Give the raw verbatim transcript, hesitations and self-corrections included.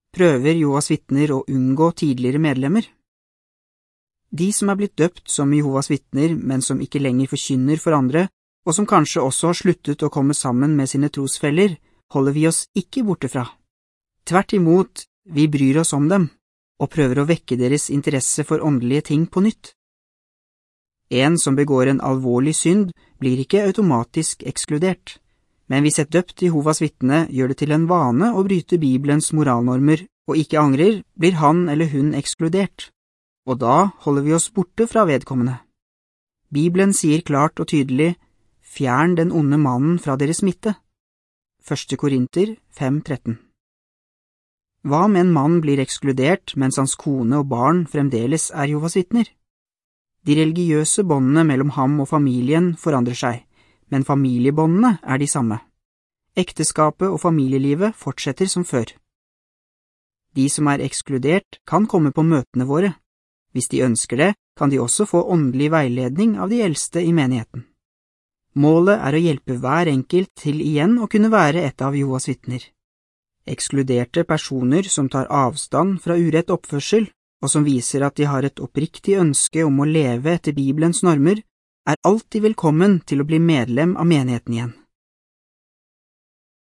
Prøver Jehovas vitner å unngå tidligere medlemmer? De som er blitt døpt som Jehovas vitner, men som ikke lenger forkynner for andre, og som kanskje også har sluttet å komme sammen med sine trosfeller, holder vi oss ikke borte fra. Tvert imot, vi bryr oss om dem, og prøver å vekke deres interesse for åndelige ting på nytt. En som begår en alvorlig synd blir ikke automatisk ekskludert, men hvis et døpt Jehovas vitne gjør det til en vane å bryte Bibelens moralnormer og ikke angrer, blir han eller hun ekskludert, og da holder vi oss borte fra vedkommende. Bibelen sier klart og tydelig, fjern den onde mannen fra deres midte. Første Korinter fem tretten. Hva om en mann blir ekskludert mens hans kone og barn fremdeles er Jehovas vitner? De religiøse båndene mellom ham og familien forandrer seg, men familiebåndene er de samme. Ekteskapet og familielivet fortsetter som før. De som er ekskludert kan komme på møtene våre. Hvis de ønsker det, kan de også få åndelig veiledning av de eldste i menigheten. Målet er å hjelpe hver enkelt til igjen å kunne være et av Jehovas vitner. Ekskluderte personer som tar avstand fra urett oppførsel, og som viser at de har et oppriktig ønske om å leve etter Bibelens normer, er alltid velkommen til å bli medlem av menigheten igjen.